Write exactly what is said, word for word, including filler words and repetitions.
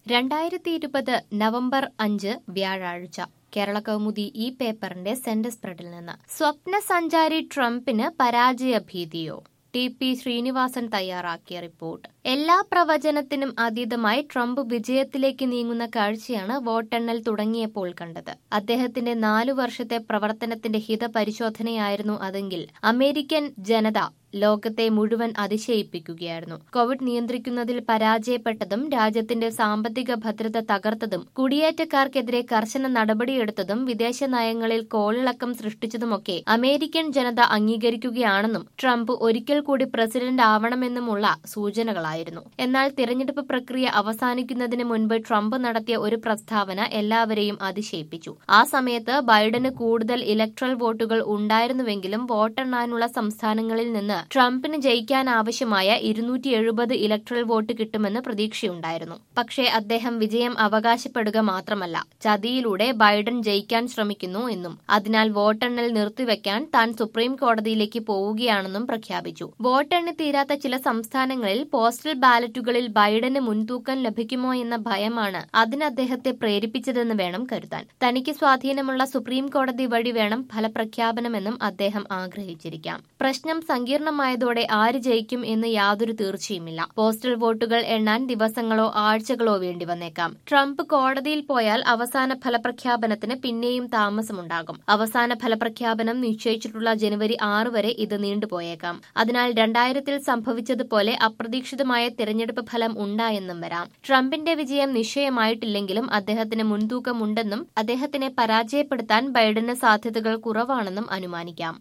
രണ്ടായിരത്തി ഇരുപത് നവംബർ അഞ്ച് വ്യാഴാഴ്ച കേരള കൗമുദി ഈ പേപ്പറിന്റെ സെന്റർ സ്പ്രെഡിൽ നിന്ന് സ്വപ്ന സഞ്ചാരി ട്രംപിന് പരാജയ ഭീതിയോ? ടി പി ശ്രീനിവാസൻ തയ്യാറാക്കിയ റിപ്പോർട്ട്. എല്ലാ പ്രവചനത്തിനും അതീതമായി ട്രംപ് വിജയത്തിലേക്ക് നീങ്ങുന്ന കാഴ്ചയാണ് വോട്ടെണ്ണൽ തുടങ്ങിയപ്പോൾ കണ്ടത്. അദ്ദേഹത്തിന്റെ നാലു വർഷത്തെ പ്രവർത്തനത്തിന്റെ ഹിതപരിശോധനയായിരുന്നു അതെങ്കിൽ അമേരിക്കൻ ജനത ലോകത്തെ മുഴുവൻ അതിശയിപ്പിക്കുകയായിരുന്നു. കോവിഡ് നിയന്ത്രിക്കുന്നതിൽ പരാജയപ്പെട്ടതും രാജ്യത്തിന്റെ സാമ്പത്തിക ഭദ്രത തകർത്തതും കുടിയേറ്റക്കാർക്കെതിരെ കർശന നടപടിയെടുത്തതും വിദേശ നയങ്ങളിൽ കോളിളക്കം സൃഷ്ടിച്ചതുമൊക്കെ അമേരിക്കൻ ജനത അംഗീകരിക്കുകയാണെന്നും ട്രംപ് ഒരിക്കൽ കൂടി പ്രസിഡന്റ് ആവണമെന്നുമുള്ള സൂചനകളായിരുന്നു. എന്നാൽ തിരഞ്ഞെടുപ്പ് പ്രക്രിയ അവസാനിക്കുന്നതിന് മുൻപ് ട്രംപ് നടത്തിയ ഒരു പ്രസ്താവന എല്ലാവരെയും അതിശയിപ്പിച്ചു. ആ സമയത്ത് ബൈഡന് കൂടുതൽ ഇലക്ട്രൽ വോട്ടുകൾ ഉണ്ടായിരുന്നുവെങ്കിലും വോട്ടെണ്ണാനുള്ള സംസ്ഥാനങ്ങളിൽ നിന്ന് ട്രംപിന് ജയിക്കാൻ ആവശ്യമായ ഇരുന്നൂറ്റി എഴുപത് ഇലക്ട്രൽ വോട്ട് കിട്ടുമെന്ന് പ്രതീക്ഷയുണ്ടായിരുന്നു. പക്ഷേ അദ്ദേഹം വിജയം അവകാശപ്പെടുക മാത്രമല്ല, ചതിയിലൂടെ ബൈഡൻ ജയിക്കാൻ ശ്രമിക്കുന്നു എന്നും അതിനാൽ വോട്ടെണ്ണൽ നിർത്തിവെക്കാൻ താൻ സുപ്രീം കോടതിയിലേക്ക് പോവുകയാണെന്നും പ്രഖ്യാപിച്ചു. വോട്ടെണ്ണി തീരാത്ത ചില സംസ്ഥാനങ്ങളിൽ പോസ്റ്റൽ ബാലറ്റുകളിൽ ബൈഡന് മുൻതൂക്കം ലഭിക്കുമോ എന്ന ഭയമാണ് അതിന് അദ്ദേഹത്തെ പ്രേരിപ്പിച്ചതെന്ന് വേണം കരുതാൻ. തനിക്ക് സ്വാധീനമുള്ള സുപ്രീം കോടതി വഴി വേണം ഫലപ്രഖ്യാപനമെന്നും അദ്ദേഹം ആഗ്രഹിച്ചിരിക്കാം. പ്രശ്നം സങ്കീർണമായതോടെ ആര് ജയിക്കും എന്ന് യാതൊരു തീർച്ചയുമില്ല. പോസ്റ്റൽ വോട്ടുകൾ എണ്ണാൻ ദിവസങ്ങളോ ആഴ്ചകളോ വേണ്ടി വന്നേക്കാം. ട്രംപ് കോടതിയിൽ പോയാൽ അവസാന ഫലപ്രഖ്യാപനത്തിന് പിന്നെയും താമസമുണ്ടാകും. അവസാന ഫലപ്രഖ്യാപനം നിശ്ചയിച്ചിട്ടുള്ള ജനുവരി ആറ് വരെ ഇത് നീണ്ടുപോയേക്കാം. അതിനാൽ രണ്ടായിരത്തിൽ സംഭവിച്ചതുപോലെ അപ്രതീക്ഷിതമായ തിരഞ്ഞെടുപ്പ് ഫലം ഉണ്ടായെന്നും വരാം. ട്രംപിന്റെ വിജയം നിശ്ചയമായിട്ടില്ലെങ്കിലും അദ്ദേഹത്തിന് മുൻതൂക്കമുണ്ടെന്നും അദ്ദേഹത്തിനെ പരാജയപ്പെടുത്താൻ ബൈഡന് സാധ്യതകൾ കുറവാണെന്നും അനുമാനിക്കാം.